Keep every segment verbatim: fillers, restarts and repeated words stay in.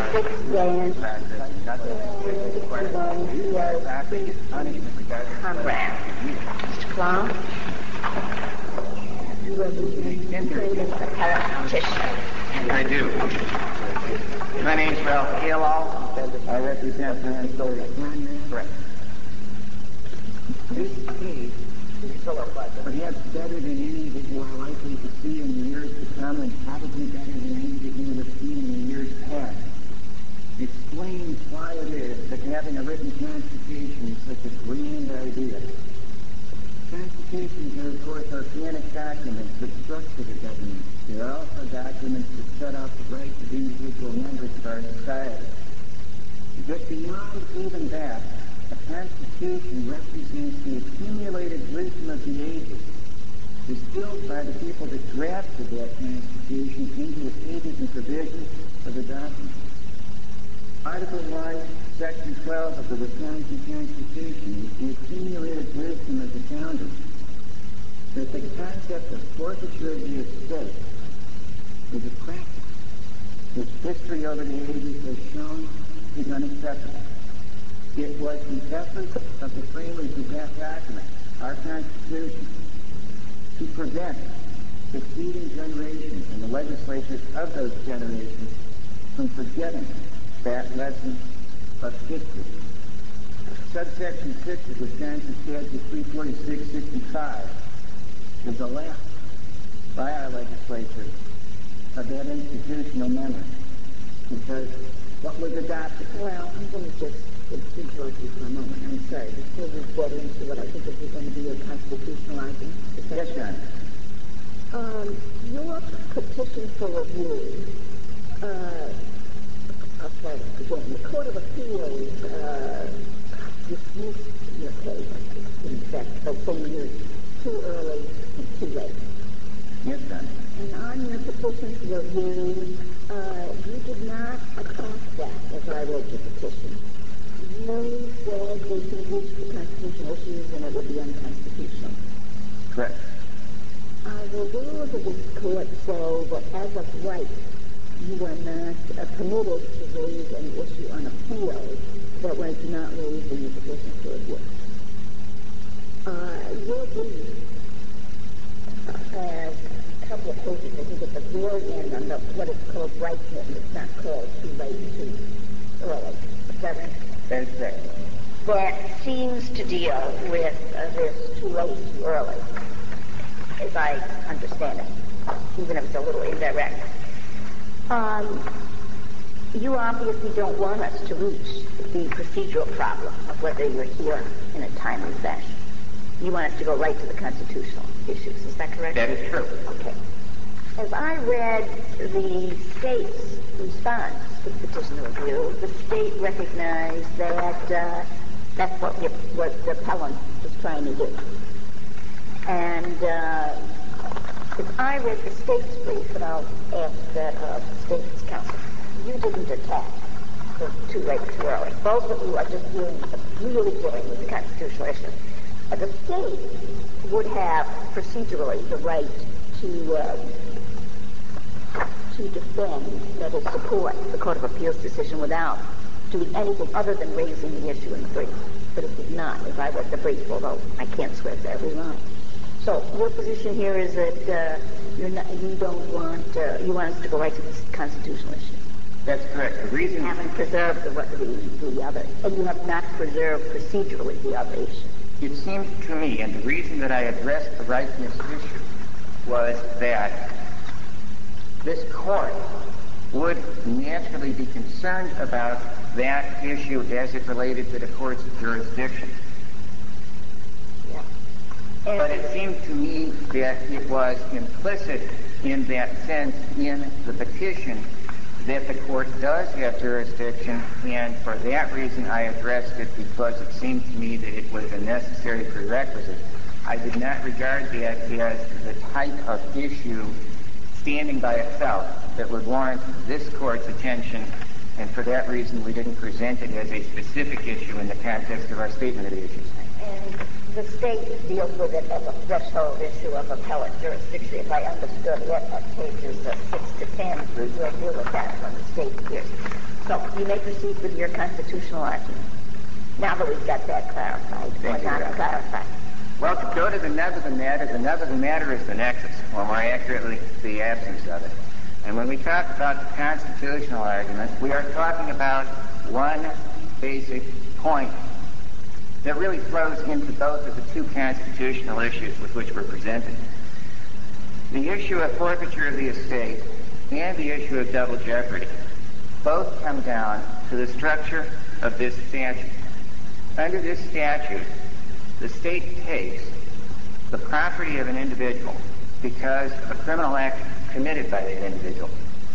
six days. Comrade. Mister Clown? You represent the appellate petitioner. I do. My name's Ralph Kalal. I represent Minnesota. Correct. This case is perhaps better than any that you are likely to see in the years to come, and probably better than any that you have seen in the years past. Explains why it is that having a written constitution is such a grand idea. Constitutions are, of course, organic documents that structure the government. They are also documents that set out the rights of individual members of our society. But beyond even that, a constitution represents the accumulated wisdom of the ages, distilled by the people that drafted that constitution into the pages and provisions of the document. Article one, Section twelve of the Wisconsin Constitution is the accumulated wisdom of the founders that the concept of forfeiture of the estate is a practice which history over the ages has shown is unacceptable. It was the effort of the framers of that document, our Constitution, to prevent succeeding generations and the legislatures of those generations from forgetting that lesson of history. Subsection six of Wisconsin Statute three forty-six sixty-five is a lapse by our legislature of that institutional memory, because what was adopted. Well, I'm going to just interrupt you for a moment. I'm sorry. Before we get into what I think is going to be your constitutional argument. Yes, Your Honor. Um, your petition for review, uh, I'll try that again. The Court of Appeals uh, dismissed your case, in fact, by saying you're too early and too late. Yes, Your Honor. And on your petition for review, uh, you did not attack that, as I read your petition. You said they can reach the constitutional issues and it would be unconstitutional. Correct. Uh, the rules of this court say that as of right, you are not uh, permitted to raise an issue on appeal that was not raised in your petition for review. Uh, your brief has a couple of pages, I think at the very end, on the, what is called ripeness. It's not called too late, too early. Is that right? That is correct. That seems to deal with uh, this too late, too early, as I understand it, even if it's a little indirect. Um, you obviously don't want us to reach the procedural problem of whether you're here in a timely fashion. You want us to go right to the constitutional issues. Is that correct? That is true. Okay. As I read the state's response to the petition to review, the state recognized that uh, that's what, you, what the appellant was trying to do. And uh, as I read the state's brief, and I'll ask that of the state's counsel, you didn't attack the too late, too early. Both of you are just dealing, really dealing with the constitutional issue. Uh, the state would have procedurally the right to uh, to defend, that is, support the Court of Appeals decision without doing anything other than raising the issue in the brief. But it did not, as I read the brief, although I can't swear to every line. So your position here is that uh, you're not, you don't want, uh, you want us to go right to the constitutional issue. That's correct. The reason... You haven't preserved the, the, the other, and you have not preserved procedurally the other issue. It seems to me, and the reason that I addressed the rightness issue was that this court would naturally be concerned about that issue as it related to the court's jurisdiction. Yeah. And but it seemed to me that it was implicit in that sense in the petition that the court does have jurisdiction, and for that reason I addressed it because it seemed to me that it was a necessary prerequisite. I did not regard that as the type of issue standing by itself that would warrant this court's attention, and for that reason we didn't present it as a specific issue in the context of our statement of the issues. And the state deals with it as a threshold issue of appellate jurisdiction. If I understood it at pages uh, six to ten, we'll deal with that when the state appears. So you may proceed with your constitutional argument. Now that we've got that clarified, Thank or you, not Doctor clarified. Well, to go to the nub of the matter, the nub of the matter is the nexus, or more accurately, the absence of it. And when we talk about the constitutional argument, we are talking about one basic point that really flows into both of the two constitutional issues with which we're presented. The issue of forfeiture of the estate and the issue of double jeopardy both come down to the structure of this statute. Under this statute, the state takes the property of an individual because of a criminal act committed by that individual.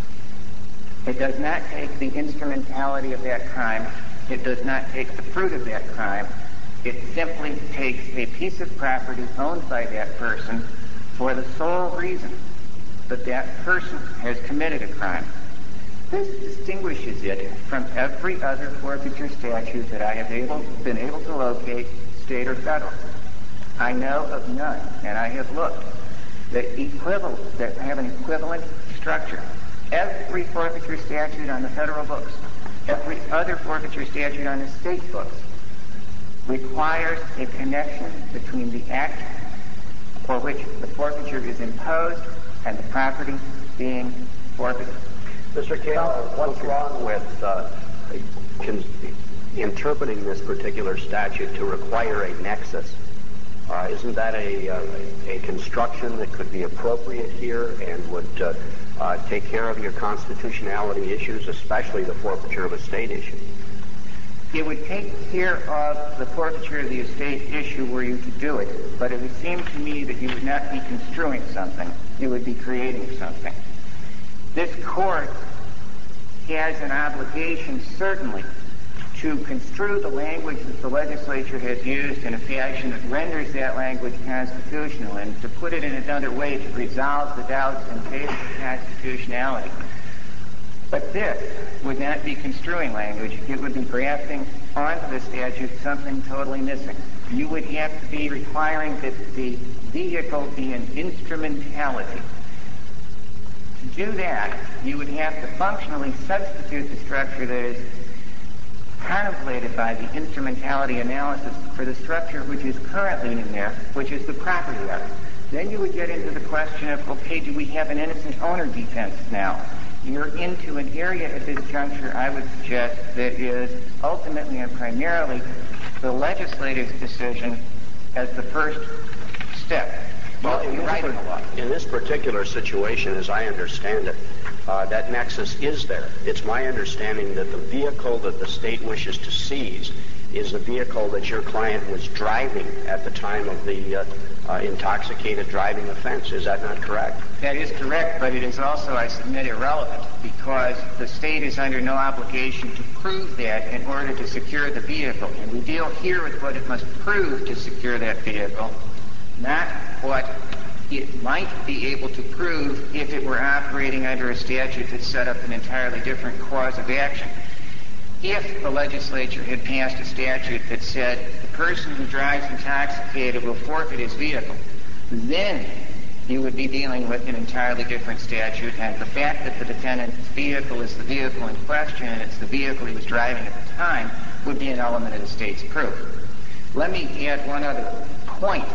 It does not take the instrumentality of that crime. It does not take the fruit of that crime. It simply takes a piece of property owned by that person for the sole reason that that person has committed a crime. This distinguishes it from every other forfeiture statute that I have able, been able to locate, state or federal. I know of none, and I have looked, that equivalent, that have an equivalent structure. Every forfeiture statute on the federal books, every other forfeiture statute on the state books, requires a connection between the act for which the forfeiture is imposed and the property being forfeited. Mister Cahill, what's wrong with uh, con- interpreting this particular statute to require a nexus? Uh, isn't that a, uh, a construction that could be appropriate here and would uh, uh, take care of your constitutionality issues, especially the forfeiture of estate issue? It would take care of the forfeiture of the estate issue were you to do it, but it would seem to me that you would not be construing something. You would be creating something. This court has an obligation, certainly, to construe the language that the legislature has used in a fashion that renders that language constitutional, and to put it in another way to resolve the doubts in favor of constitutionality. But this would not be construing language. It would be grafting onto the statute something totally missing. You would have to be requiring that the vehicle be an instrumentality. To do that, you would have to functionally substitute the structure that is contemplated by the instrumentality analysis for the structure which is currently in there, which is the property of it. Then you would get into the question of, okay, do we have an innocent owner defense now? You're into an area at this juncture, I would suggest, that is ultimately and primarily the legislative's decision as the first step. Well, in this, in this particular situation, as I understand it, uh, that nexus is there. It's my understanding that the vehicle that the state wishes to seize is the vehicle that your client was driving at the time of the uh, uh, intoxicated driving offense. Is that not correct? That is correct, but it is also, I submit, irrelevant, because the state is under no obligation to prove that in order to secure the vehicle. And we deal here with what it must prove to secure that vehicle, not what it might be able to prove if it were operating under a statute that set up an entirely different cause of action. If the legislature had passed a statute that said the person who drives intoxicated will forfeit his vehicle, then you would be dealing with an entirely different statute, and the fact that the defendant's vehicle is the vehicle in question and it's the vehicle he was driving at the time would be an element of the state's proof. Let me add one other point.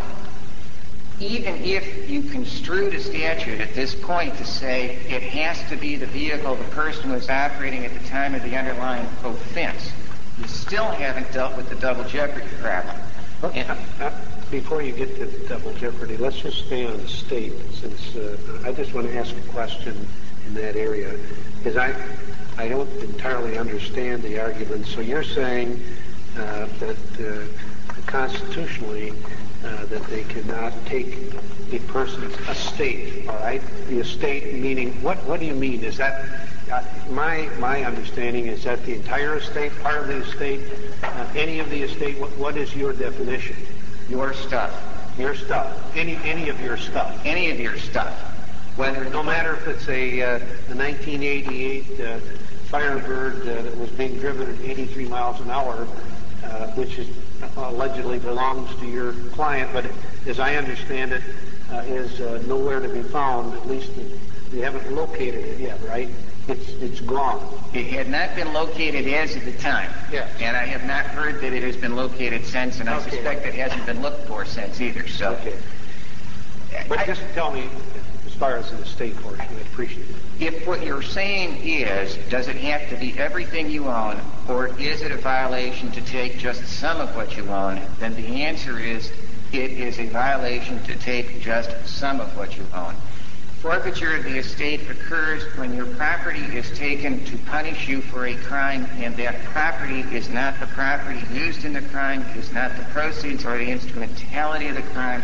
Even if you construed a statute at this point to say it has to be the vehicle the person was operating at the time of the underlying offense, you still haven't dealt with the double jeopardy problem. And, uh, before you get to double jeopardy, let's just stay on the state, since uh, I just want to ask a question in that area, because I, I don't entirely understand the argument. So you're saying uh, that uh, constitutionally, Uh, that they cannot take a person's estate, all right? The estate meaning, what What do you mean? Is that, uh, my my understanding is that the entire estate, part of the estate, uh, any of the estate, what, what is your definition? Your stuff. Your stuff. Any any of your stuff. Any of your stuff. Whether, no matter if it's a, uh, a nineteen eighty-eight uh, Firebird uh, that was being driven at eighty-three miles an hour, uh, which is allegedly belongs to your client, but as I understand it, uh, is uh, nowhere to be found. At least we haven't located it yet, right? It's it's gone. It had not been located as of the time. Yes. And I have not heard that it has been located since, and I Okay. suspect it hasn't been looked for since either. So, Okay. But I- just tell me, as far as the estate portion, I'd appreciate it. if what you're saying is, does it have to be everything you own, or is it a violation to take just some of what you own, then the answer is it is a violation to take just some of what you own. Forfeiture of the estate occurs when your property is taken to punish you for a crime, and that property is not the property used in the crime, is not the proceeds or the instrumentality of the crime.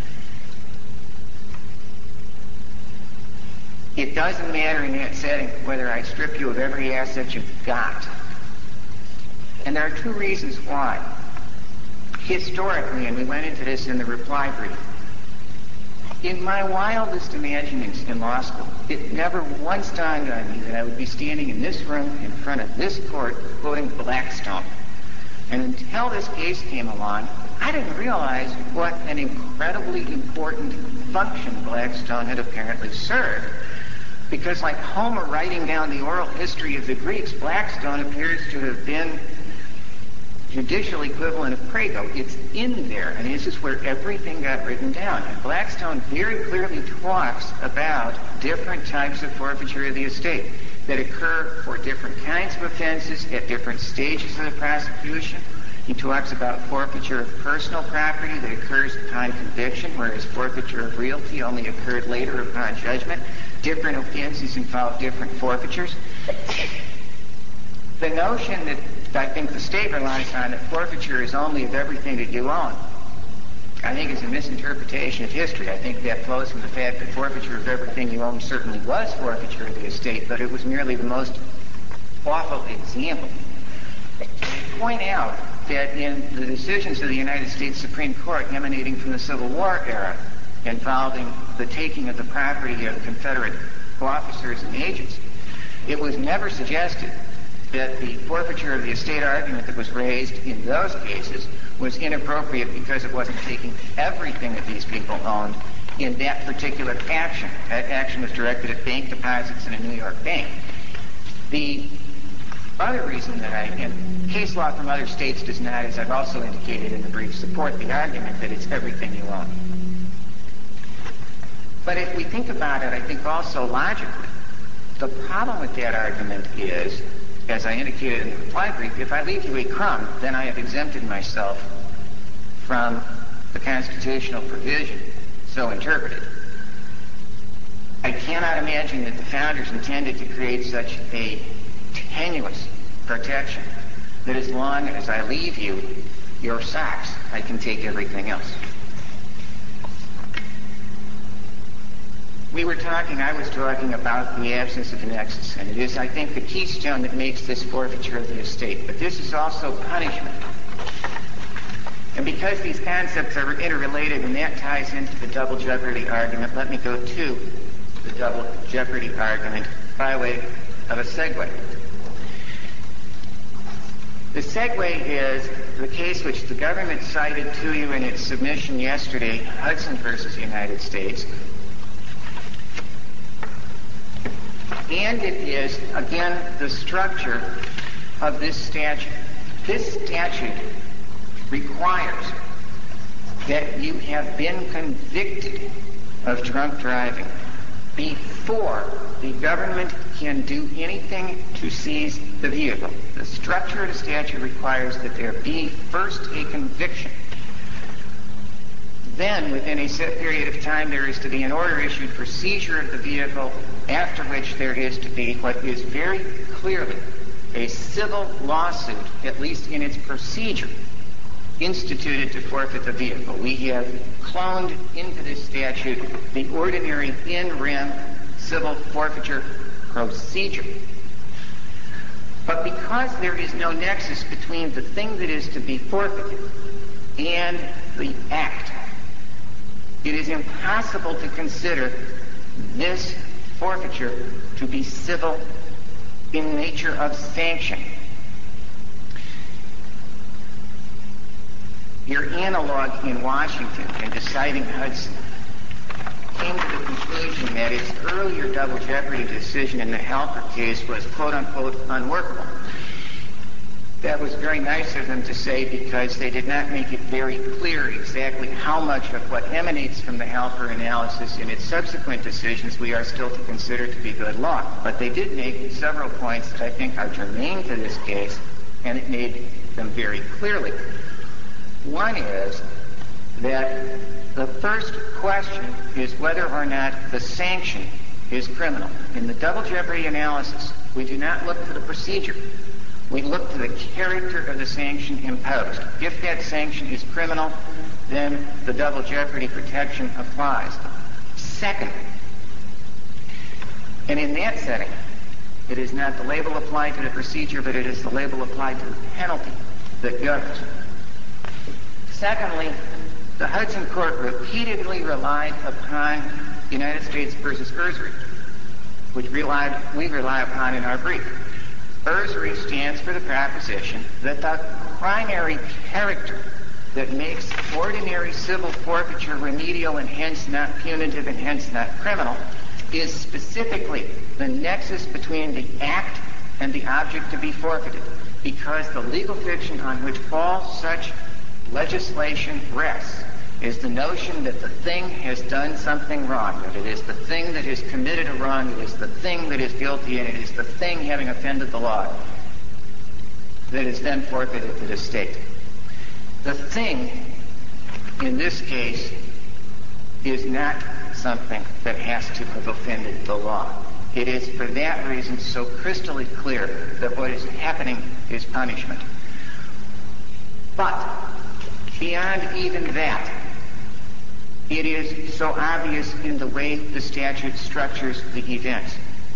It doesn't matter in that setting whether I strip you of every asset you've got. And there are two reasons why. Historically, and we went into this in the reply brief, in my wildest imaginings in law school, it never once dawned on me that I would be standing in this room in front of this court quoting Blackstone. And until this case came along, I didn't realize what an incredibly important function Blackstone had apparently served. Because like Homer writing down the oral history of the Greeks, Blackstone appears to have been judicial equivalent of Prego. It's in there, and this is where everything got written down. And Blackstone very clearly talks about different types of forfeiture of the estate that occur for different kinds of offenses at different stages of the prosecution. He talks about forfeiture of personal property that occurs upon conviction, whereas forfeiture of realty only occurred later upon judgment. Different offenses involve different forfeitures. The notion that I think the state relies on, that forfeiture is only of everything that you own, I think is a misinterpretation of history. I think that flows from the fact that forfeiture of everything you own certainly was forfeiture of the estate, but it was merely the most awful example. I point out that in the decisions of the United States Supreme Court emanating from the Civil War era, involving the taking of the property of Confederate officers and agents, it was never suggested that the forfeiture of the estate argument that was raised in those cases was inappropriate because it wasn't taking everything that these people owned in that particular action. That action was directed at bank deposits in a New York bank. The other reason that I, and case law from other states does not, as I've also indicated in the brief, support the argument that it's everything you own. But if we think about it, I think also logically, the problem with that argument is, as I indicated in the reply brief, if I leave you a crumb, then I have exempted myself from the constitutional provision so interpreted. I cannot imagine that the founders intended to create such a tenuous protection that as long as I leave you your socks, I can take everything else. We were talking, I was talking about the absence of a nexus, and it is, I think, the keystone that makes this forfeiture of the estate. But this is also punishment. And because these concepts are interrelated, and that ties into the double jeopardy argument, let me go to the double jeopardy argument by way of a segue. The segue is the case which the government cited to you in its submission yesterday, Hudson versus United States. And it is, again, the structure of this statute. This statute requires that you have been convicted of drunk driving before the government can do anything to seize the vehicle. The structure of the statute requires that there be first a conviction. Then, within a set period of time, there is to be an order issued for seizure of the vehicle, after which there is to be what is very clearly a civil lawsuit, at least in its procedure, instituted to forfeit the vehicle. We have cloned into this statute the ordinary in rem civil forfeiture procedure. But because there is no nexus between the thing that is to be forfeited and the act, it is impossible to consider this forfeiture to be civil in nature of sanction. Your analog in Washington in deciding Hudson came to the conclusion that its earlier double jeopardy decision in the Halper case was quote-unquote unworkable. That was very nice of them to say because they did not make it very clear exactly how much of what emanates from the Halper analysis in its subsequent decisions we are still to consider to be good law. But they did make several points that I think are germane to this case, and it made them very clearly. One is that the first question is whether or not the sanction is criminal. In the double jeopardy analysis, we do not look to the procedure. We look to the character of the sanction imposed. If that sanction is criminal, then the double jeopardy protection applies. Second, and in that setting, it is not the label applied to the procedure, but it is the label applied to the penalty that governs. Secondly, the Hudson Court repeatedly relied upon United States versus Erzery, which relied, we rely upon in our brief. Erzery stands for the proposition that the primary character that makes ordinary civil forfeiture remedial and hence not punitive and hence not criminal is specifically the nexus between the act and the object to be forfeited, because the legal fiction on which all such legislation rests is the notion that the thing has done something wrong, that it is the thing that has committed a wrong, it is the thing that is guilty, and it is the thing having offended the law that is then forfeited to the state. The thing, in this case, is not something that has to have offended the law. It is for that reason so crystally clear that what is happening is punishment. But beyond even that, it is so obvious in the way the statute structures the events.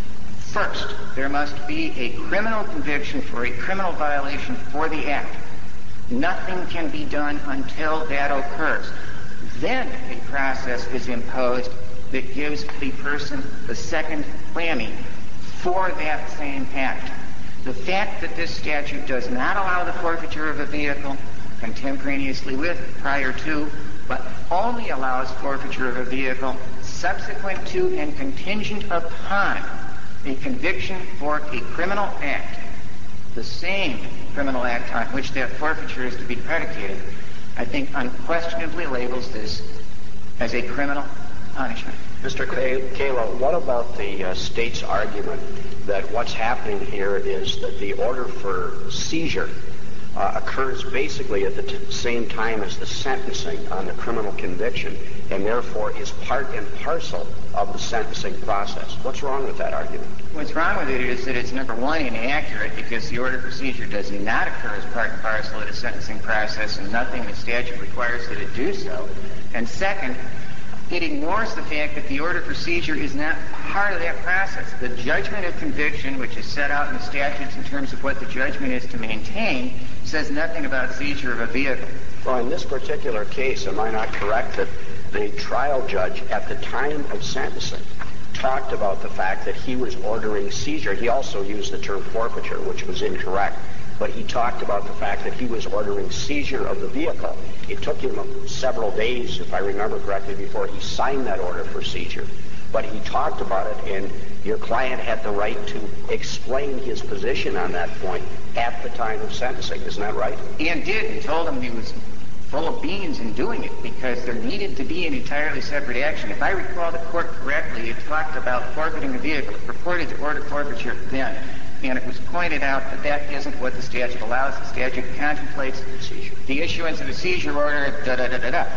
First, there must be a criminal conviction for a criminal violation for the act. Nothing can be done until that occurs. Then a process is imposed that gives the person the second whammy for that same act. The fact that this statute does not allow the forfeiture of a vehicle contemporaneously with, prior to, but only allows forfeiture of a vehicle subsequent to and contingent upon a conviction for a criminal act, the same criminal act on which that forfeiture is to be predicated, I think unquestionably labels this as a criminal punishment. Mister Kalo, what about the uh, state's argument that what's happening here is that the order for seizure uh, occurs basically at the t- same time as the sentencing on the criminal conviction, and therefore is part and parcel of the sentencing process? What's wrong with that argument? What's wrong with it is that it's, number one, inaccurate, because the order for seizure does not occur as part and parcel of the sentencing process, and nothing in the statute requires that it do so. And second, it ignores the fact that the order for seizure is not part of that process. The judgment of conviction, which is set out in the statutes in terms of what the judgment is to maintain, says nothing about seizure of a vehicle. Well, in this particular case, am I not correct that the trial judge at the time of sentencing talked about the fact that he was ordering seizure? He also used the term forfeiture, which was incorrect, but he talked about the fact that he was ordering seizure of the vehicle. It took him several days, if I remember correctly, before he signed that order for seizure. But he talked about it, and your client had the right to explain his position on that point at the time of sentencing. Isn't that right? And did, and told him he was full of beans in doing it, because there needed to be an entirely separate action. If I recall the court correctly, it talked about forfeiting the vehicle. It purported to order forfeiture then. And it was pointed out that that isn't what the statute allows. The statute contemplates seizure. The issuance of a seizure order, da-da-da-da-da.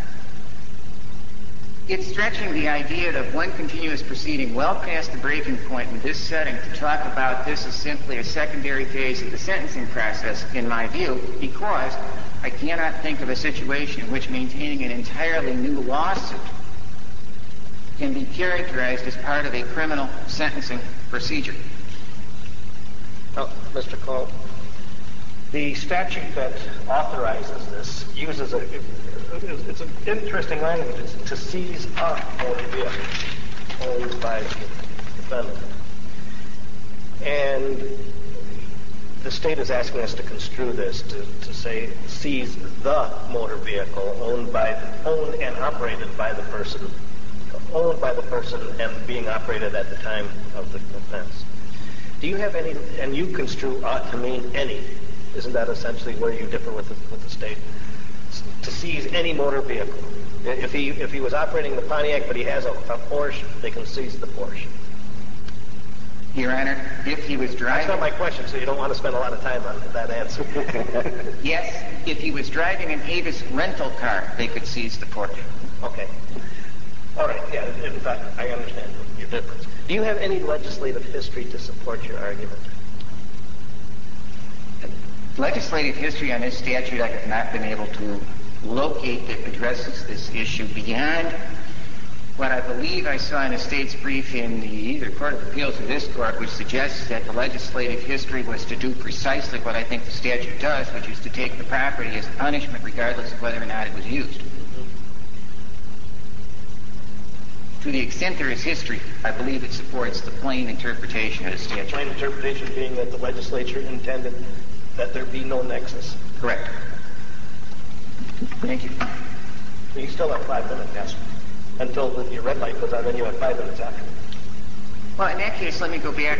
It's stretching the idea of one continuous proceeding well past the breaking point in this setting to talk about this as simply a secondary phase of the sentencing process, in my view, because I cannot think of a situation in which maintaining an entirely new lawsuit can be characterized as part of a criminal sentencing procedure. Now, Mister Cole, the statute that authorizes this uses a, it's an interesting language. It's to seize a motor vehicle owned by the defendant. And the state is asking us to construe this to, to say seize the motor vehicle owned by owned and operated by the person, owned by the person and being operated at the time of the offense. Do you have any, and you construe ought to mean any? Isn't that essentially where you differ with the, with the state? To seize any motor vehicle. If he if he was operating the Pontiac but he has a, a Porsche, they can seize the Porsche. Your Honor, if he was driving... That's not my question, so you don't want to spend a lot of time on that answer. Yes, if he was driving an Avis rental car, they could seize the Porsche. Okay. All right, yeah, in fact, I understand your difference. Do you have any legislative history to support your argument? Legislative history on this statute I have not been able to locate that addresses this issue beyond what I believe I saw in a state's brief in the either Court of Appeals or this court, which suggests that the legislative history was to do precisely what I think the statute does, which is to take the property as punishment regardless of whether or not it was used. To the extent there is history, I believe it supports the plain interpretation of the statute. Plain interpretation being that the legislature intended that there be no nexus. Correct. Thank you. You still have five minutes, yes. Until the, your red light goes on, then you have five minutes after. Well, in that case, let me go back.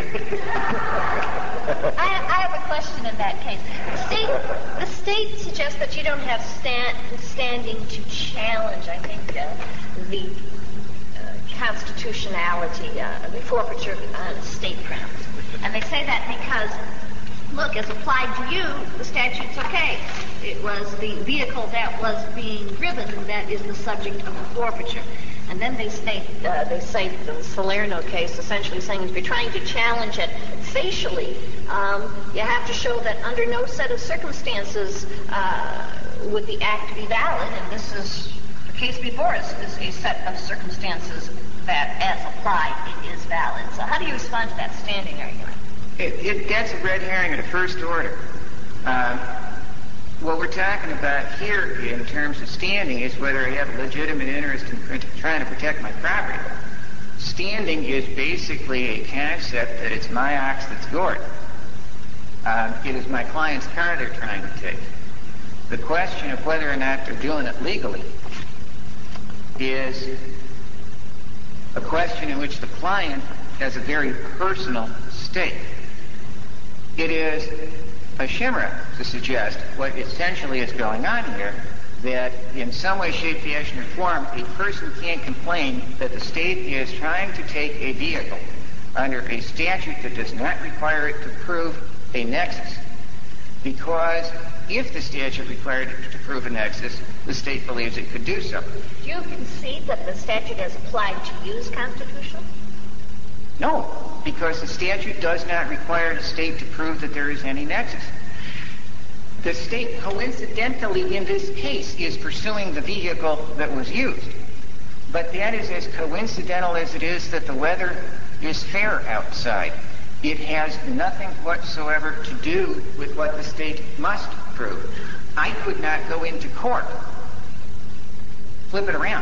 I, I have a question in that case. The state, the state suggests that you don't have stand, standing to challenge, I think, uh, the uh, constitutionality, uh, the forfeiture on state grounds. And they say that because, look, as applied to you, the statute's okay. It was the vehicle that was being driven that is the subject of the forfeiture. And then they state, uh, they cite the Salerno case, essentially saying if you're trying to challenge it facially, um, you have to show that under no set of circumstances uh, would the act be valid. And this is the case before us is a set of circumstances that, as applied, it is valid. So how do you respond to that standing argument? It, it, that's a red herring of the first order. Um, what we're talking about here in terms of standing is whether I have a legitimate interest in trying to protect my property. Standing is basically a concept that it's my ox that's gored. Um, it is my client's car they're trying to take. The question of whether or not they're doing it legally is a question in which the client has a very personal stake. It is a chimera to suggest what essentially is going on here, that in some way, shape, fashion, or form, a person can't complain that the state is trying to take a vehicle under a statute that does not require it to prove a nexus. Because if the statute required it to prove a nexus, the state believes it could do so. Do you concede that the statute as applied to you is constitutional? No, because the statute does not require the state to prove that there is any nexus. The state, coincidentally in this case, is pursuing the vehicle that was used. But that is as coincidental as it is that the weather is fair outside. It has nothing whatsoever to do with what the state must prove. I could not go into court. Flip it around.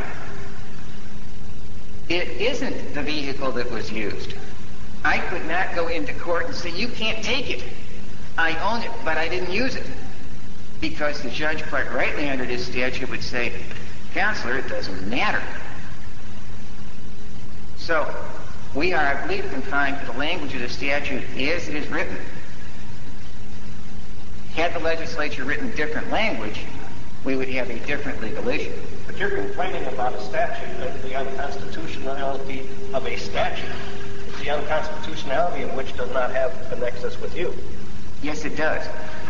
It isn't the vehicle that was used. I could not go into court and say, you can't take it. I own it, but I didn't use it. Because the judge, quite rightly under this statute, would say, Counselor, it doesn't matter. So, we are, I believe, confined to the language of the statute as it is written. Had the legislature written different language, we would have a different legal issue. But you're complaining about a statute, uh, the unconstitutionality of a statute. It's the unconstitutionality in which does not have a nexus with you. Yes, it does.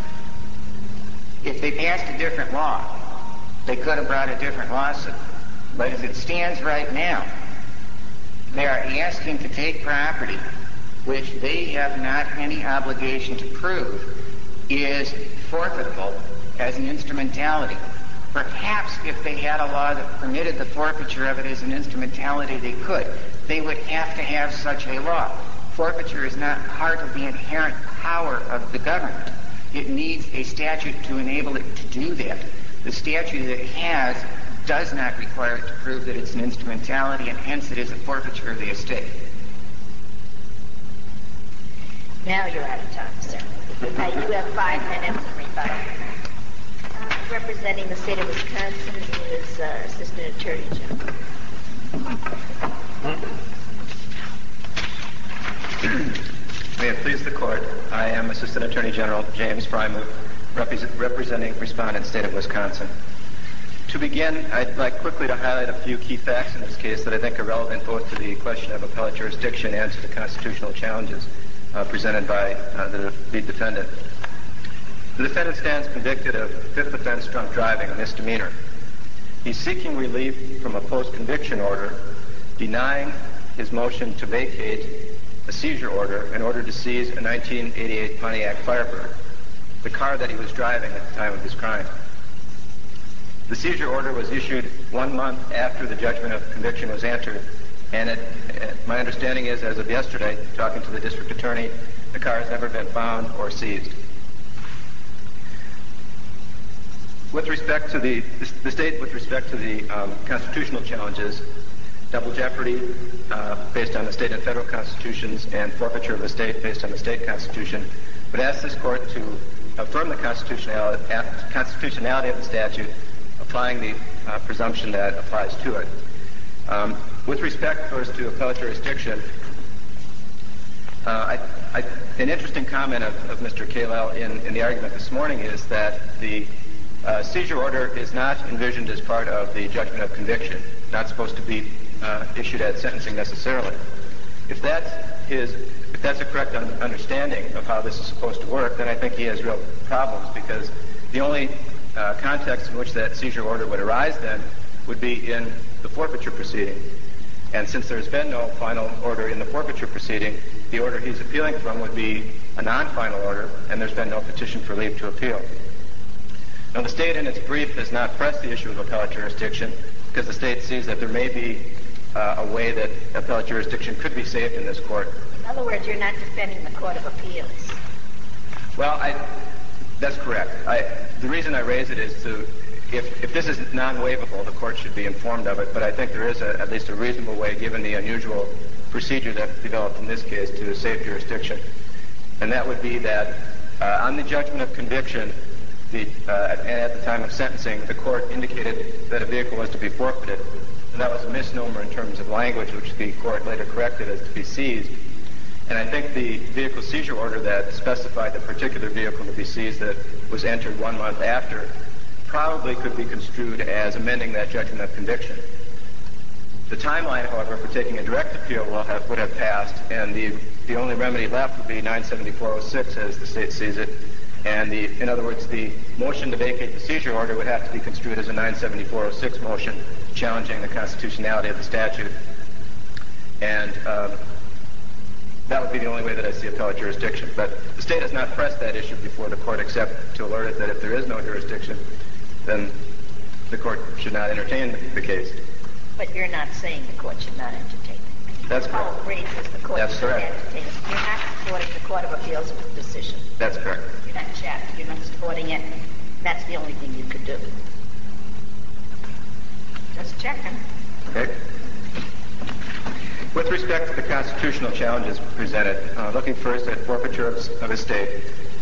If they passed a different law, they could have brought a different lawsuit. But as it stands right now, they are asking to take property which they have not any obligation to prove is forfeitable as an instrumentality. Perhaps if they had a law that permitted the forfeiture of it as an instrumentality, they could. They would have to have such a law. Forfeiture is not part of the inherent power of the government. It needs a statute to enable it to do that. The statute that it has does not require it to prove that it's an instrumentality, and hence it is a forfeiture of the estate. Now you're out of time, sir. Uh, you have five minutes to rebuttal. Uh, representing the state of Wisconsin is uh, Assistant Attorney General. May it please the Court, I am Assistant Attorney General James Frymuth, repre- representing Respondent State of Wisconsin. To begin, I'd like quickly to highlight a few key facts in this case that I think are relevant both to the question of appellate jurisdiction and to the constitutional challenges uh, presented by uh, the lead defendant. The defendant stands convicted of fifth offense drunk driving, a misdemeanor. He's seeking relief from a post-conviction order denying his motion to vacate a seizure order in order to seize a nineteen eighty-eight Pontiac Firebird, the car that he was driving at the time of his crime. The seizure order was issued one month after the judgment of conviction was entered, and it, it, my understanding is, as of yesterday, talking to the district attorney, the car has never been found or seized. With respect to the, the state, with respect to the um, constitutional challenges, double jeopardy uh, based on the state and federal constitutions and forfeiture of the state based on the state constitution, would ask this court to affirm the constitutionality, constitutionality of the statute, applying the uh, presumption that applies to it. Um, with respect first to appellate jurisdiction, uh, I, I, an interesting comment of, of Mister Kalel in, in the argument this morning is that the uh, seizure order is not envisioned as part of the judgment of conviction, not supposed to be uh, issued at sentencing necessarily. If that's his, if that's a correct un- understanding of how this is supposed to work, then I think he has real problems, because the only uh, context in which that seizure order would arise then would be in the forfeiture proceeding. And since there's been no final order in the forfeiture proceeding, the order he's appealing from would be a non-final order, and there's been no petition for leave to appeal. Now, the state in its brief has not pressed the issue of appellate jurisdiction because the state sees that there may be uh, a way that appellate jurisdiction could be saved in this court. In other words, you're not defending the Court of Appeals. Well, I, that's correct. I, the reason I raise it is to, if, if this is non-waivable, the court should be informed of it, but I think there is a, at least a reasonable way, given the unusual procedure that developed in this case, to save jurisdiction. And that would be that uh, on the judgment of conviction, the, uh, and at the time of sentencing, the court indicated that a vehicle was to be forfeited. And that was a misnomer in terms of language, which the court later corrected as to be seized. And I think the vehicle seizure order that specified the particular vehicle to be seized that was entered one month after probably could be construed as amending that judgment of conviction. The timeline, however, for taking a direct appeal will have, would have passed, and the, the only remedy left would be nine seventy-four oh six as the state sees it. And the, in other words, the motion to vacate the seizure order would have to be construed as a nine seventy-four oh six motion challenging the constitutionality of the statute. And um, that would be the only way that I see appellate jurisdiction. But the state has not pressed that issue before the court, except to alert it that if there is no jurisdiction, then the court should not entertain the case. But you're not saying the court should not entertain it. That's correct. Paul agrees that the court That's should correct. entertain it. You're not supporting the Court of Appeals decision. That's correct. You're not chapter. You're not supporting it. That's the only thing you could do. Just checking. Okay. With respect to the constitutional challenges presented, uh, looking first at forfeiture of, of estate,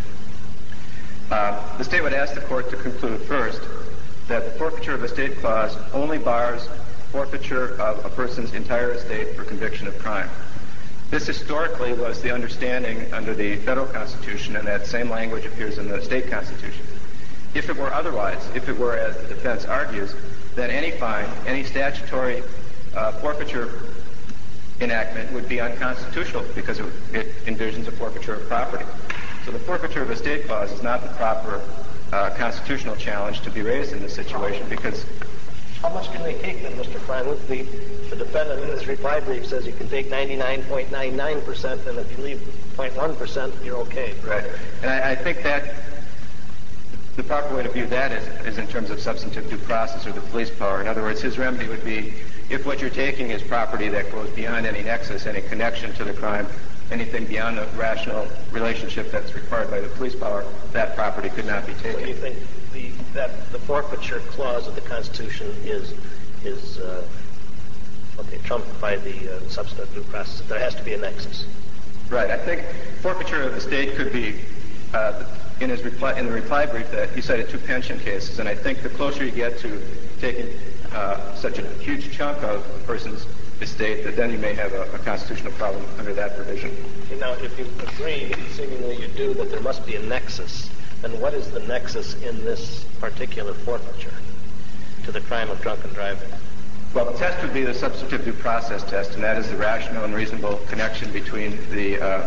uh, the state would ask the court to conclude first that the forfeiture of estate clause only bars forfeiture of a person's entire estate for conviction of crime. This historically was the understanding under the federal constitution, and that same language appears in the state constitution. If it were otherwise, if it were as the defense argues, then any fine, any statutory uh, forfeiture enactment would be unconstitutional because it, it envisions a forfeiture of property. So the forfeiture of estate clause is not the proper uh, constitutional challenge to be raised in this situation, because how much can they take then, Mister Frymuth? The, the defendant in his reply brief says you can take ninety-nine point nine nine percent, and if you leave zero point one percent, you're okay. Right. And I, I think that the proper way to view that is, is in terms of substantive due process or the police power. In other words, his remedy would be if what you're taking is property that goes beyond any nexus, any connection to the crime, anything beyond the rational relationship that's required by the police power, that property could not be taken. So you think the, that the forfeiture clause of the Constitution is is uh, okay trumped by the uh, substantive due process? There has to be a nexus. Right. I think forfeiture of the state could be, uh, in his reply, in the reply brief that he cited two pension cases, and I think the closer you get to taking uh, such a huge chunk of a person's estate, that then you may have a, a constitutional problem under that provision. Now, if you agree, seemingly you do, that there must be a nexus, then what is the nexus in this particular forfeiture to the crime of drunken driving? Well, the test would be the substantive due process test, and that is the rational and reasonable connection between the, uh,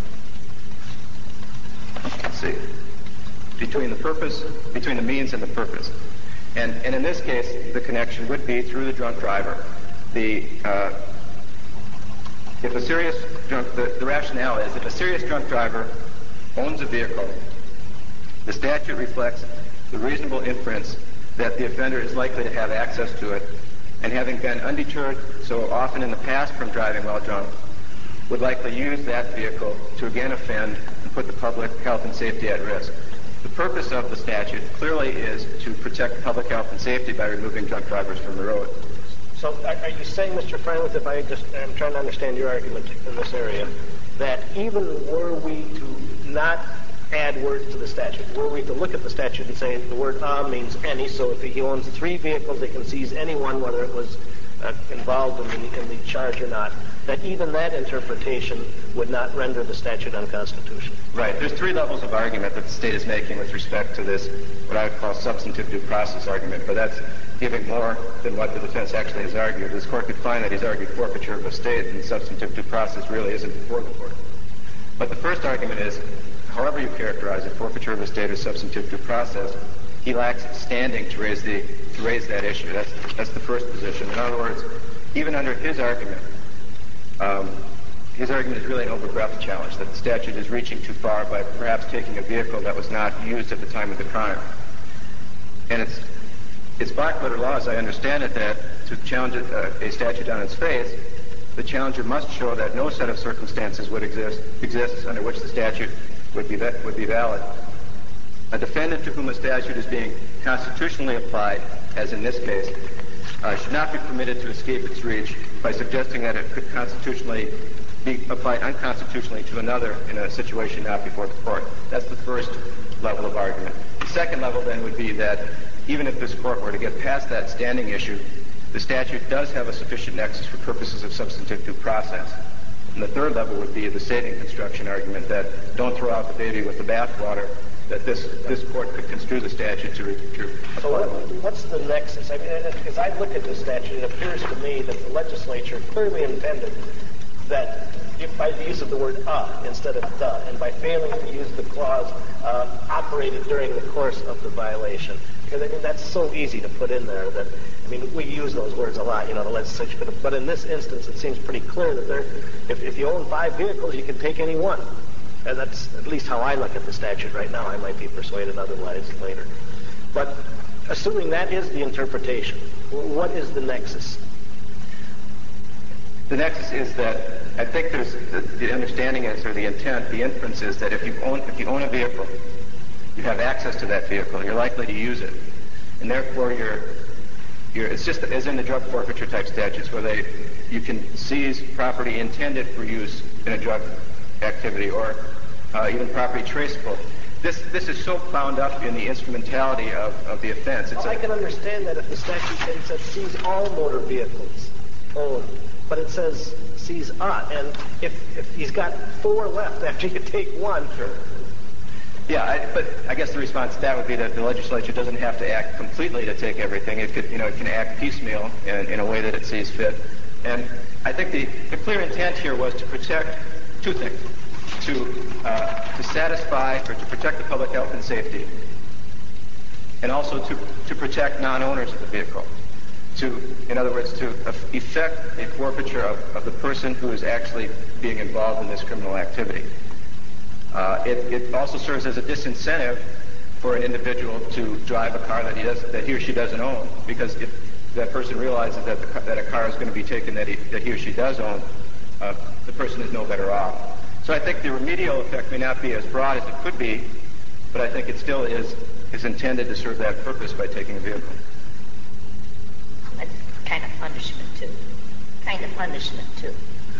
let's see, between the purpose, between the means and the purpose. And, and in this case, the connection would be through the drunk driver. The, uh, if a serious drunk, the, the rationale is if a serious drunk driver owns a vehicle, the statute reflects the reasonable inference that the offender is likely to have access to it, and having been undeterred so often in the past from driving while drunk, would likely use that vehicle to again offend and put the public health and safety at risk. The purpose of the statute clearly is to protect public health and safety by removing drunk drivers from the road. So are you saying, Mister Farnsworth, if I just, I'm trying to understand your argument in this area, that even were we to not add words to the statute, were we to look at the statute and say the word "a" means any, so if he owns three vehicles, they can seize any one, whether it was uh, involved in the, in the charge or not, that even that interpretation would not render the statute unconstitutional? Right. There's three levels of argument that the state is making with respect to this, what I would call substantive due process argument, but that's giving more than what the defense actually has argued. This court could find that he's argued forfeiture of the state, and substantive due process really isn't before the court. But the first argument is, however you characterize it, forfeiture of the state or substantive due process, he lacks standing to raise the to raise that issue. That's that's the first position. In other words, even under his argument, um, his argument is really an overbreadth challenge, that the statute is reaching too far by perhaps taking a vehicle that was not used at the time of the crime. And it's it's black letter law, as I understand it, that to challenge a, a statute on its face, the challenger must show that no set of circumstances would exist exists under which the statute would be would be valid. A defendant to whom a statute is being constitutionally applied, as in this case, uh, should not be permitted to escape its reach by suggesting that it could constitutionally be applied unconstitutionally to another in a situation not before the court. That's the first level of argument. The second level then would be that even if this court were to get past that standing issue, the statute does have a sufficient nexus for purposes of substantive due process. And the third level would be the saving construction argument that don't throw out the baby with the bathwater, that this this court could construe the statute to, to So what, what's the nexus? I mean, as I look at this statute, it appears to me that the legislature clearly intended that if by the use of the word "a" instead of "the," and by failing to use the clause uh, operated during the course of the violation. Because I mean, that's so easy to put in there that, I mean, we use those words a lot, you know, the legislature could have, but in this instance, it seems pretty clear that there, if, if you own five vehicles, you can take any one. And that's at least how I look at the statute right now. I might be persuaded otherwise later. But assuming that is the interpretation, what is the nexus? The nexus is that I think there's the, the understanding is, or the intent, the inference is that if you own if you own a vehicle, you have access to that vehicle. You're likely to use it, and therefore you're you're. It's just as in the drug forfeiture type statutes where they you can seize property intended for use in a drug activity or uh, even property traceable. This this is so bound up in the instrumentality of, of the offense. It's well, a, I can understand that if the statute says seize all motor vehicles owned, but it says seize a, and if if he's got four left after you take one. Sure. Yeah, I, but I guess the response to that would be that the legislature doesn't have to act completely to take everything. It could, you know, it can act piecemeal in, in a way that it sees fit. And I think the, the clear intent here was to protect two things: to uh, to satisfy or to protect the public health and safety, and also to to protect non-owners of the vehicle. To, in other words, to effect a forfeiture of, of the person who is actually being involved in this criminal activity. Uh, it, it also serves as a disincentive for an individual to drive a car that he does, that he or she doesn't own, because if that person realizes that the, that a car is going to be taken that he, that he or she does own, uh, the person is no better off. So I think the remedial effect may not be as broad as it could be, but I think it still is is intended to serve that purpose by taking a vehicle. That's kind of punishment too. Kind of punishment too.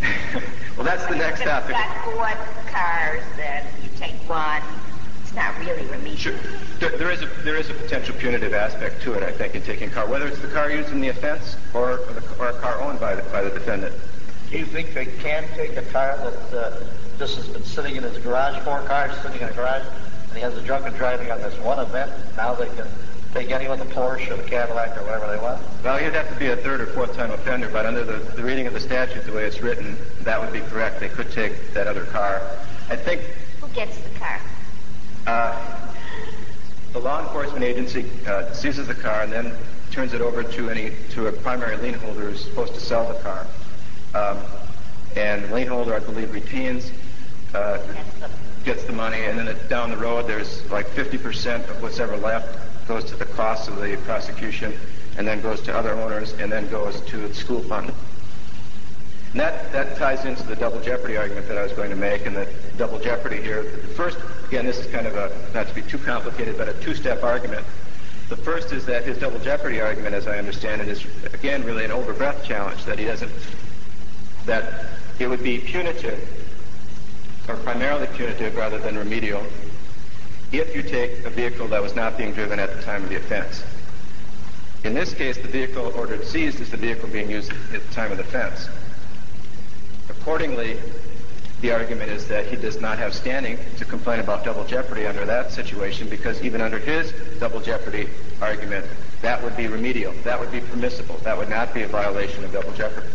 Well, that's the next topic. You've got four cars, then you take one. It's not really remedial. Sure. There, there is a there is a potential punitive aspect to it, I think, in taking a car, whether it's the car used in the offense or or, the, or a car owned by the by the defendant. Do you think they can take a car that uh, just has been sitting in his garage, four cars sitting in a garage, and he has a drunken driving on this one event? Now they can take any with a Porsche or a Cadillac or whatever they want? Well, you'd have to be a third or fourth time offender, but under the, the reading of the statute, the way it's written, that would be correct. They could take that other car. I think... Who gets the car? Uh, the law enforcement agency uh, seizes the car and then turns it over to any to a primary lien holder who's supposed to sell the car. Um, and the lien holder, I believe, retains, uh, gets the money, and then it, down the road, there's like fifty percent of what's ever left goes to the cost of the prosecution, and then goes to other owners, and then goes to the school fund. And that, that ties into the double jeopardy argument that I was going to make, and the double jeopardy here. The first, again, this is kind of a, not to be too complicated, but a two-step argument. The first is that his double jeopardy argument, as I understand it, is, again, really an over-breath challenge, that he doesn't, that it would be punitive, or primarily punitive rather than remedial, if you take a vehicle that was not being driven at the time of the offense. In this case, the vehicle ordered seized is the vehicle being used at the time of the offense. Accordingly, the argument is that he does not have standing to complain about double jeopardy under that situation, because even under his double jeopardy argument, that would be remedial. That would be permissible. That would not be a violation of double jeopardy.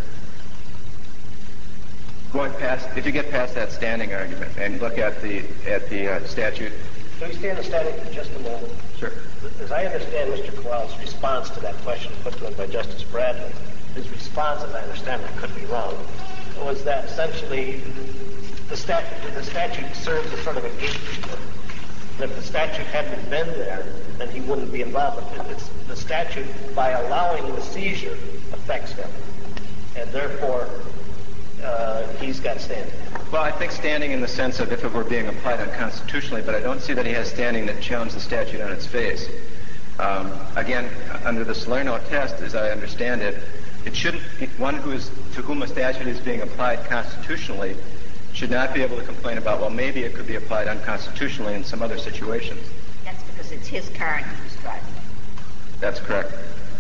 Going past, if you get past that standing argument and look at the at the uh, statute. Can we stay in the statute for just a moment? Sure. As I understand Mister Cowell's response to that question put to him by Justice Bradley, his response, as I understand it, I could be wrong, was that essentially the statute, the statute serves as sort of a gatekeeper. And if the statute hadn't been there, then he wouldn't be involved with it. It's, the statute, by allowing the seizure, affects him. And therefore, uh, he's got standing. Well, I think standing in the sense of if it were being applied unconstitutionally, but I don't see that he has standing that challenged the statute on its face. Um, again, under the Salerno test, as I understand it, it shouldn't be one who is to whom a statute is being applied constitutionally should not be able to complain about, well, maybe it could be applied unconstitutionally in some other situations. That's because it's his car and he was driving. That's correct.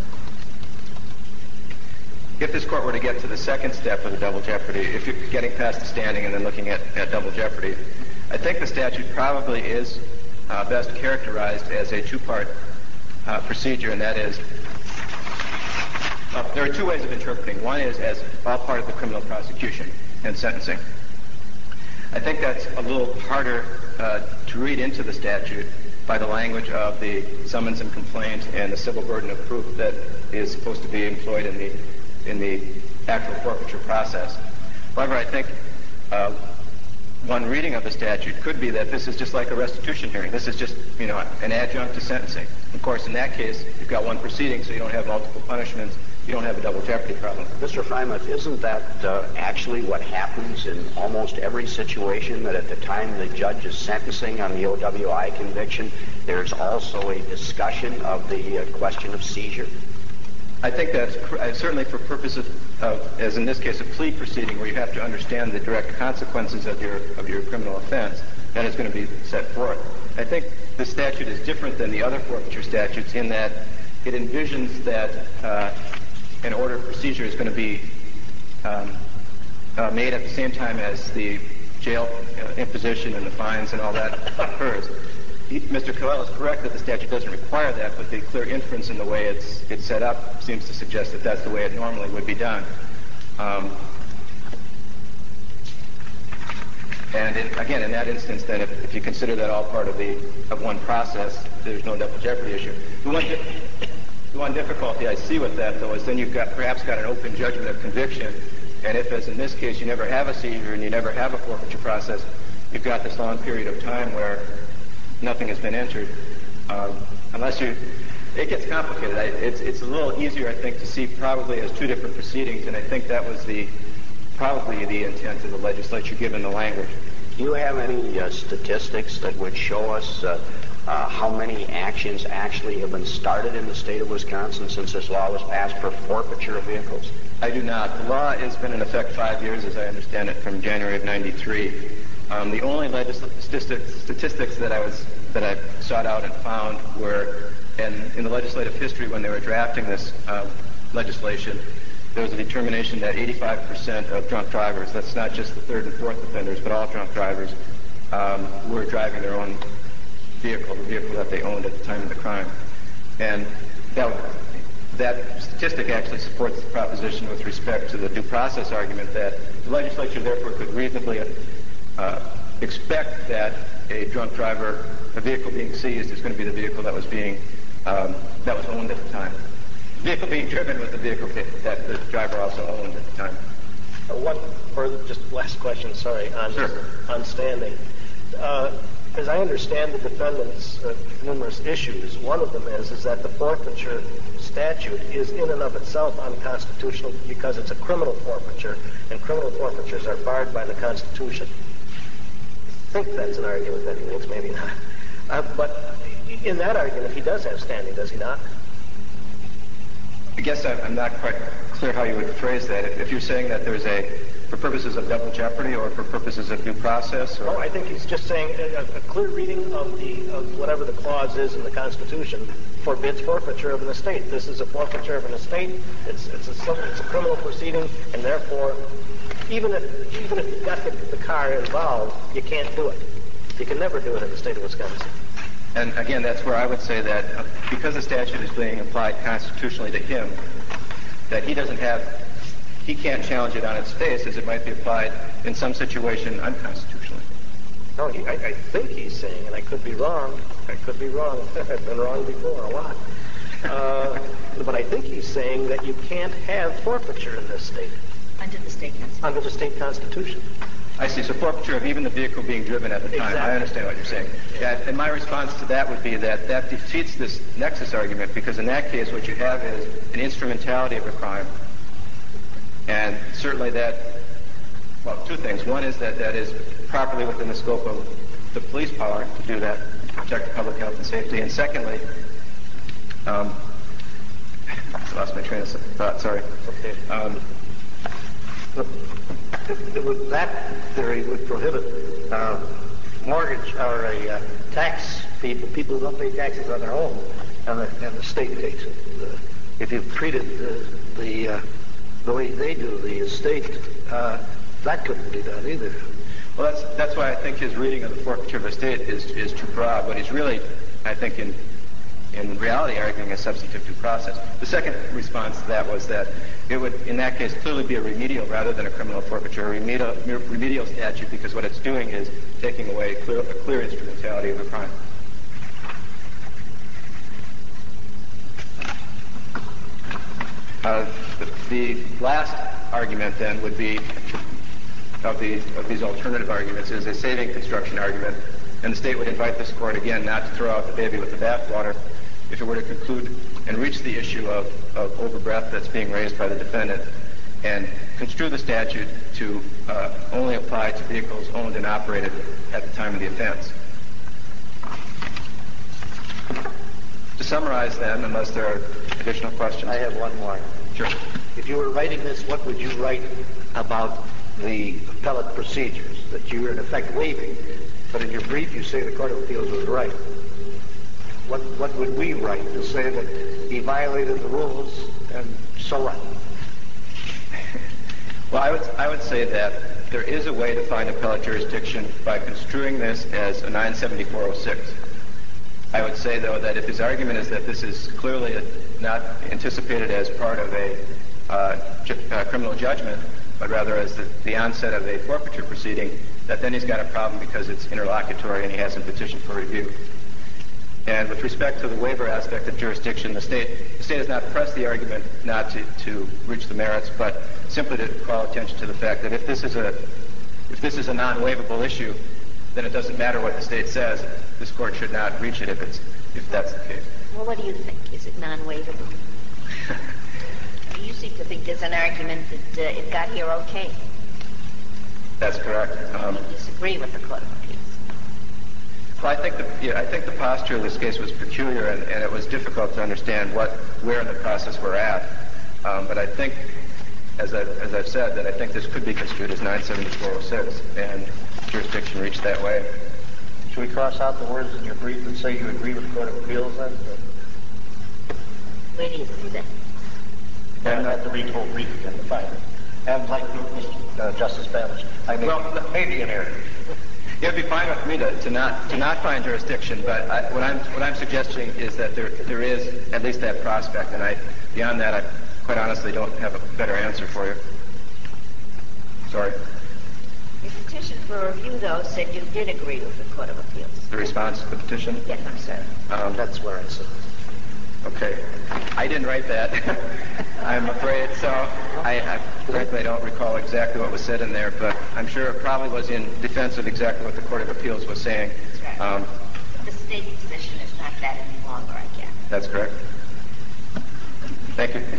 If this court were to get to the second step of the double jeopardy, if you're getting past the standing and then looking at, at double jeopardy, I think the statute probably is uh, best characterized as a two-part uh, procedure, and that is, uh, there are two ways of interpreting. One is as all part of the criminal prosecution and sentencing. I think that's a little harder uh, to read into the statute by the language of the summons and complaint and the civil burden of proof that is supposed to be employed in the in the actual forfeiture process. However, I think uh, one reading of the statute could be that this is just like a restitution hearing. This is just, you know, an adjunct to sentencing. Of course, in that case, you've got one proceeding, so you don't have multiple punishments. You don't have a double jeopardy problem. Mister Freimuth, isn't that uh, actually what happens in almost every situation, that at the time the judge is sentencing on the O W I conviction, there's also a discussion of the uh, question of seizure? I think that's uh, certainly for purposes of, as in this case, a plea proceeding where you have to understand the direct consequences of your of your criminal offense. That is going to be set forth. I think the statute is different than the other forfeiture statutes in that it envisions that uh, an order of procedure is going to be um, uh, made at the same time as the jail uh, imposition and the fines and all that occurs. He, Mister Cowell is correct that the statute doesn't require that, but the clear inference in the way it's it's set up seems to suggest that that's the way it normally would be done. Um, and in, again, in that instance, then, if, if you consider that all part of the of one process, there's no double jeopardy issue. The one, di- the one difficulty I see with that, though, is then you've got perhaps got an open judgment of conviction, and if, as in this case, you never have a seizure and you never have a forfeiture process, you've got this long period of time where nothing has been entered, um, unless you, it gets complicated. I, it's, it's a little easier, I think, to see probably as two different proceedings, and I think that was the, probably the intent of the legislature given the language. Do you have any uh, statistics that would show us uh, uh, how many actions actually have been started in the state of Wisconsin since this law was passed for forfeiture of vehicles? I do not. The law has been in effect five years, as I understand it, from January of ninety-three. Um, the only legisl- statistics, statistics that I was that I sought out and found were in, in the legislative history when they were drafting this uh, legislation. There was a determination that eighty-five percent of drunk drivers, that's not just the third and fourth offenders, but all drunk drivers, um, were driving their own vehicle, the vehicle that they owned at the time of the crime. And that That statistic actually supports the proposition with respect to the due process argument that the legislature therefore could reasonably uh, expect that a drunk driver, a vehicle being seized, is going to be the vehicle that was being um, that was owned at the time. The vehicle being driven was the vehicle that the driver also owned at the time. Uh, one further, just last question. Sorry, on sure. on standing. Uh, As I understand the defendant's uh, numerous issues, one of them is is that the forfeiture statute is in and of itself unconstitutional because it's a criminal forfeiture, and criminal forfeitures are barred by the Constitution. I think that's an argument that he makes, maybe not. Uh, but in that argument, he does have standing, does he not? I guess I'm not quite clear how you would phrase that. If you're saying that there's a for purposes of double jeopardy or for purposes of due process? Or? Oh, I think he's just saying a, a clear reading of the of whatever the clause is in the Constitution forbids forfeiture of an estate. This is a forfeiture of an estate. It's it's a it's a criminal proceeding, and therefore, even if even if you got the, the car involved, you can't do it. You can never do it in the state of Wisconsin. And again, that's where I would say that uh, because the statute is being applied constitutionally to him, that he doesn't have. He can't challenge it on its face as it might be applied in some situation unconstitutionally. No, he, I, I think he's saying, and I could be wrong, I could be wrong, I've been wrong before a lot, uh, but I think he's saying that you can't have forfeiture in this state. Under the state constitution. Under the state constitution. I see. So forfeiture of even the vehicle being driven at the time. Exactly. I understand what you're saying. Yeah, and my response to that would be that that defeats this nexus argument, because in that case what you have is an instrumentality of a crime. And certainly that, well, two things. One is that that is properly within the scope of the police power to do that, to protect public health and safety. And secondly, um, I lost my train of thought, sorry. Okay. Um, it would, that theory would prohibit uh, mortgage or a uh, tax people, people who don't pay taxes on their own, and the, and the state takes it. Uh, if you've treated uh, the uh, the way they do the estate, uh, that couldn't be done either. Well, that's that's why I think his reading of the forfeiture of estate is is too broad. What he's really, I think, in in reality, arguing a substantive due process. The second response to that was that it would, in that case, clearly be a remedial rather than a criminal forfeiture, a remedial, remedial statute, because what it's doing is taking away clear, a clear instrumentality of the crime. Uh, the, the last argument then would be of these of these alternative arguments is a saving construction argument, and the state would invite this court again not to throw out the baby with the bathwater if it were to conclude and reach the issue of, of overbreadth that's being raised by the defendant, and construe the statute to uh, only apply to vehicles owned and operated at the time of the offense. To summarize then, unless there are additional questions. I have one more. Sure. If you were writing this, what would you write about the appellate procedures that you were in effect waiving? But in your brief, you say the Court of Appeals was right. What what would we write to say that he violated the rules and so on? Well, I would I would say that there is a way to find appellate jurisdiction by construing this as a nine seventy-four oh six. I would say, though, that if his argument is that this is clearly a, not anticipated as part of a uh, ju- uh, criminal judgment, but rather as the, the onset of a forfeiture proceeding, that then he's got a problem because it's interlocutory and he hasn't petitioned for review. And with respect to the waiver aspect of jurisdiction, the state the state has not pressed the argument not to, to reach the merits, but simply to call attention to the fact that if this is a if this is a non-waivable issue, then it doesn't matter what the state says. This court should not reach it if it's if that's the case. Well, what do you think? Is it non-waivable? You seem to think there's an argument that uh, it got here okay. That's correct. Um, you disagree with the Court of Appeals. Well, I think the yeah, I think the posture of this case was peculiar, and, and it was difficult to understand what where in the process we're at. Um, but I think as, I, as I've said, that I think this could be construed as nine seventy-four oh six, and jurisdiction reached that way. Should we cross out the words in your brief and say you agree with the Court of Appeals then? Where do you see that? And I have to read the whole brief again to find it. And like uh, Justice Babbage, I may, well, maybe an error. It would be fine with me to, to not to not find jurisdiction, but I, what I'm what I'm suggesting is that there there is at least that prospect, and I beyond that I quite honestly don't have a better answer for you. Sorry. Your petition for review, though, said you did agree with the Court of Appeals. The response to the petition? Yes, I'm sorry. Um, That's where I said. Okay. I didn't write that, I'm afraid, so I, I frankly don't recall exactly what was said in there, but I'm sure it probably was in defense of exactly what the Court of Appeals was saying. That's right. Um, the state position is not that any longer, I guess. That's correct. Thank you.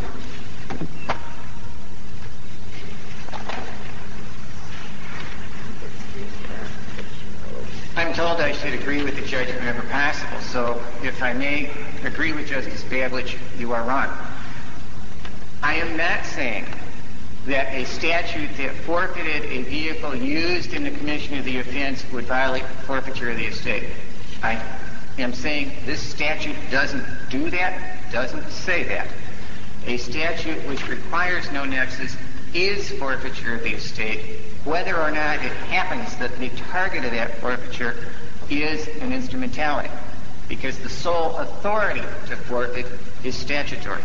I'm told I should agree with the judge whenever possible, so if I may agree with Justice Babbage, you are wrong. I am not saying that a statute that forfeited a vehicle used in the commission of the offense would violate forfeiture of the estate. I am saying this statute doesn't do that, doesn't say that. A statute which requires no nexus is forfeiture of the estate, whether or not it happens that the target of that forfeiture is an instrumentality, because the sole authority to forfeit is statutory.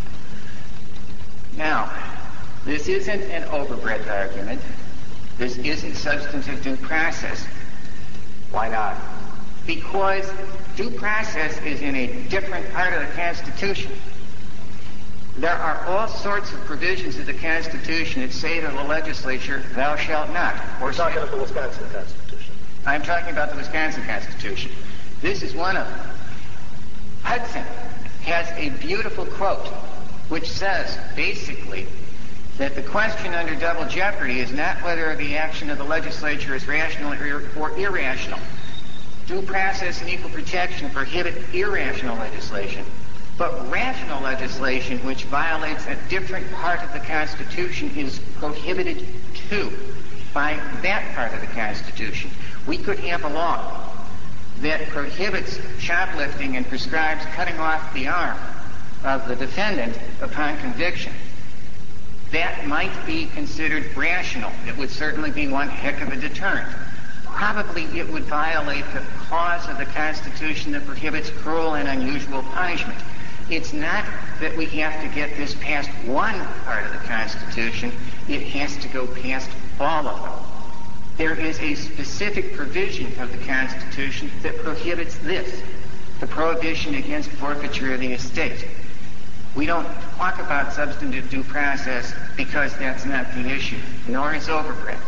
Now, this isn't an overbreadth argument. This isn't substantive due process. Why not? Because due process is in a different part of the Constitution. There are all sorts of provisions of the Constitution that say to the legislature, thou shalt not. We're talking about the Wisconsin Constitution. I'm talking about the Wisconsin Constitution. This is one of them. Hudson has a beautiful quote which says, basically, that the question under double jeopardy is not whether the action of the legislature is rational or irrational. Due process and equal protection prohibit irrational legislation. But rational legislation which violates a different part of the Constitution is prohibited too by that part of the Constitution. We could have a law that prohibits shoplifting and prescribes cutting off the arm of the defendant upon conviction. That might be considered rational. It would certainly be one heck of a deterrent. Probably it would violate the clause of the Constitution that prohibits cruel and unusual punishment. It's not that we have to get this past one part of the Constitution. It has to go past all of them. There is a specific provision of the Constitution that prohibits this, the prohibition against forfeiture of the estate. We don't talk about substantive due process because that's not the issue, nor is overbreadth.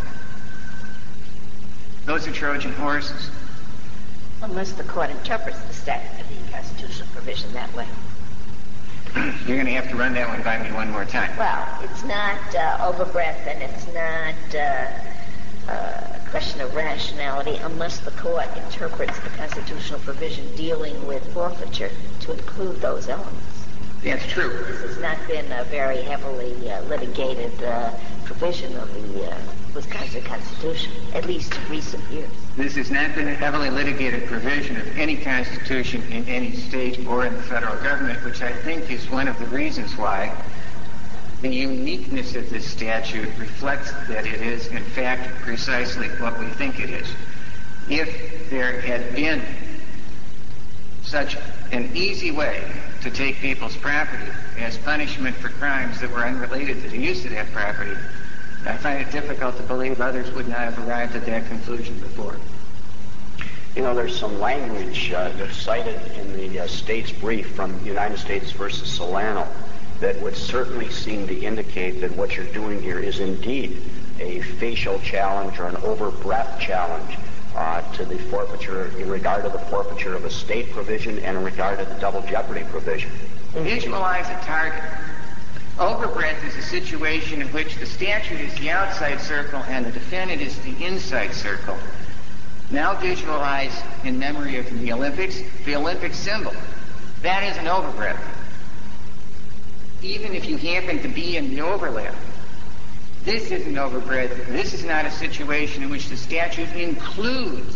Those are Trojan horses. Unless the court interprets the statute of the constitutional provision that way. You're going to have to run that one by me one more time. Well, it's not uh, overbreadth and it's not uh, uh, a question of rationality unless the court interprets the constitutional provision dealing with forfeiture to include those elements. That's true. This has not been a very heavily uh, litigated uh, provision of the uh, Wisconsin Constitution, at least in recent years. This has not been a heavily litigated provision of any constitution in any state or in the federal government, which I think is one of the reasons why the uniqueness of this statute reflects that it is, in fact, precisely what we think it is. If there had been such an easy way to take people's property as punishment for crimes that were unrelated to the use of that property, I find it difficult to believe others would not have arrived at that conclusion before. You know, there's some language uh, that's cited in the uh, state's brief from United States versus Solano that would certainly seem to indicate that what you're doing here is indeed a facial challenge or an overbreadth challenge uh, to the forfeiture, in regard to the forfeiture of a state provision and in regard to the double jeopardy provision. Visualize a target. Overbreadth is a situation in which the statute is the outside circle and the defendant is the inside circle. Now visualize, in memory of the Olympics, the Olympic symbol. That is an overbreadth. even if you happen to be in the overlap. This isn't overbreadth. This is not a situation in which the statute includes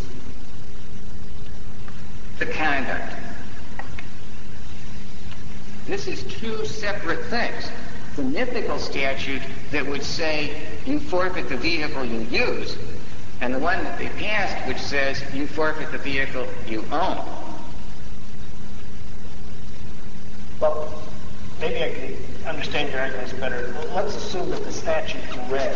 the conduct. This is two separate things. The mythical statute that would say you forfeit the vehicle you use, and the one that they passed which says you forfeit the vehicle you own. Well, maybe I can understand your arguments better. Let's assume that the statute you read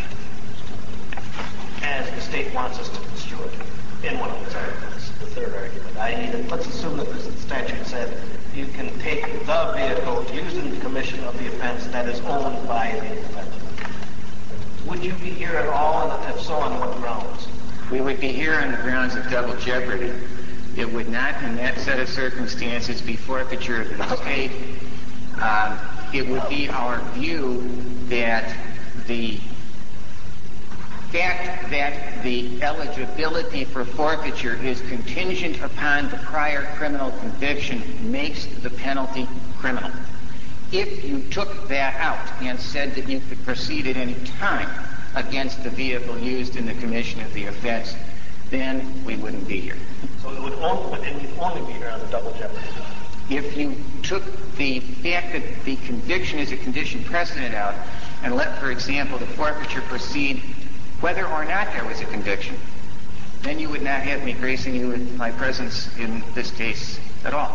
as the state wants us to construe it in one of its arguments, the third argument. I need let's assume that the statute said you can take the vehicle used in the commission of the offense that is owned by the defendant. Would you be here at all, and if so, on what grounds? We would be here on the grounds of double jeopardy. It would not, in that set of circumstances, be forfeiture of the state. Um, it would be our view that the fact that the eligibility for forfeiture is contingent upon the prior criminal conviction makes the penalty criminal. If you took that out and said that you could proceed at any time against the vehicle used in the commission of the offense, then we wouldn't be here. So it would only, but then you'd only be here on the double jeopardy. If you took the fact that the conviction is a condition precedent out and let, for example, the forfeiture proceed whether or not there was a conviction, then you would not have me gracing you with my presence in this case at all.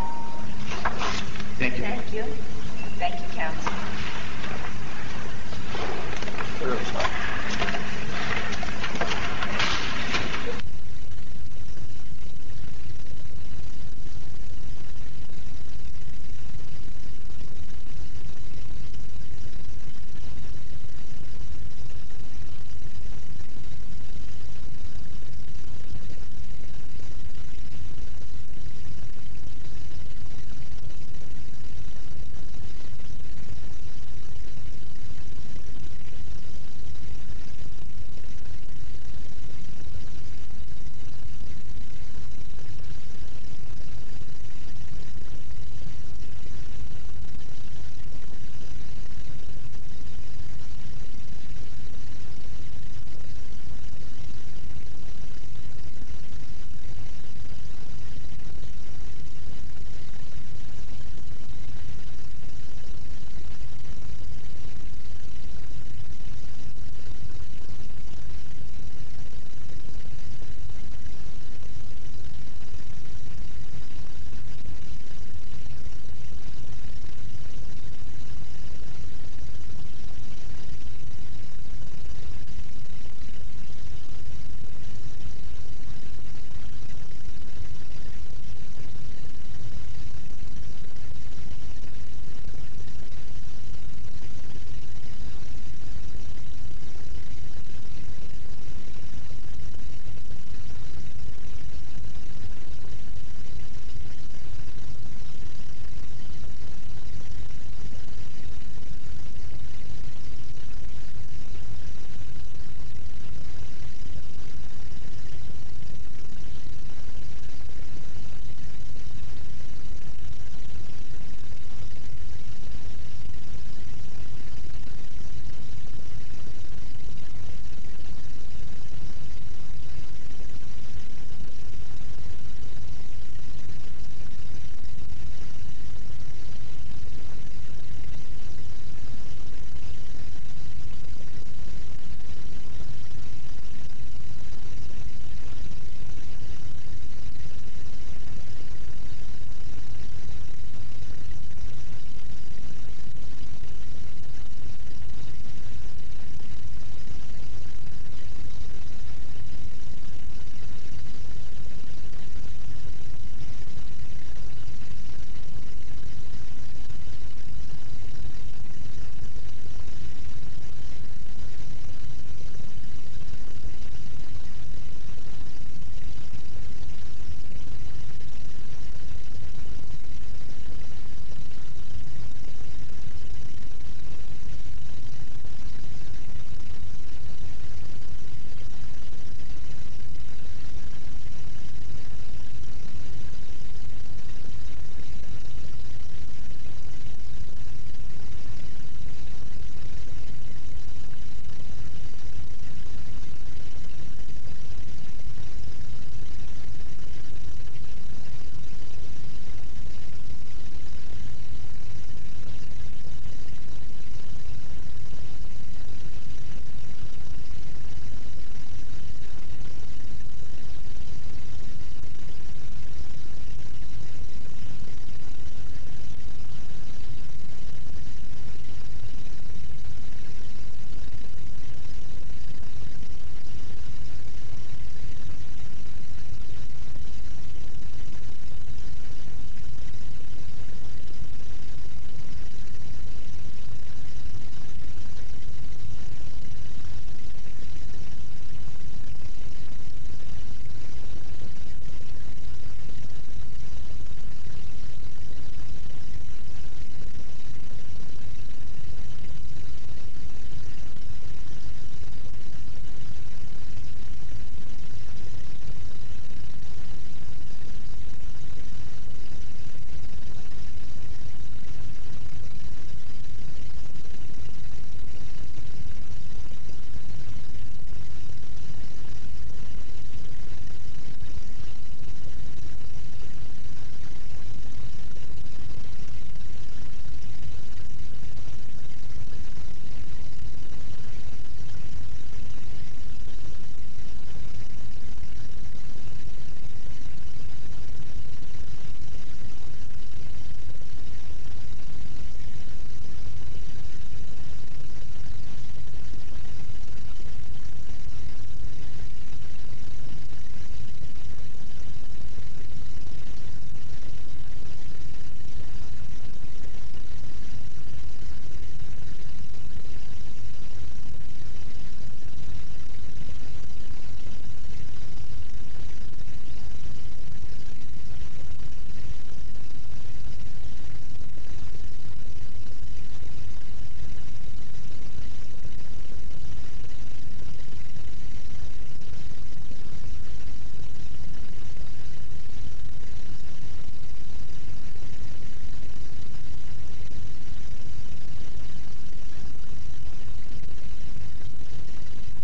Thank you. Thank you. Thank you, counsel.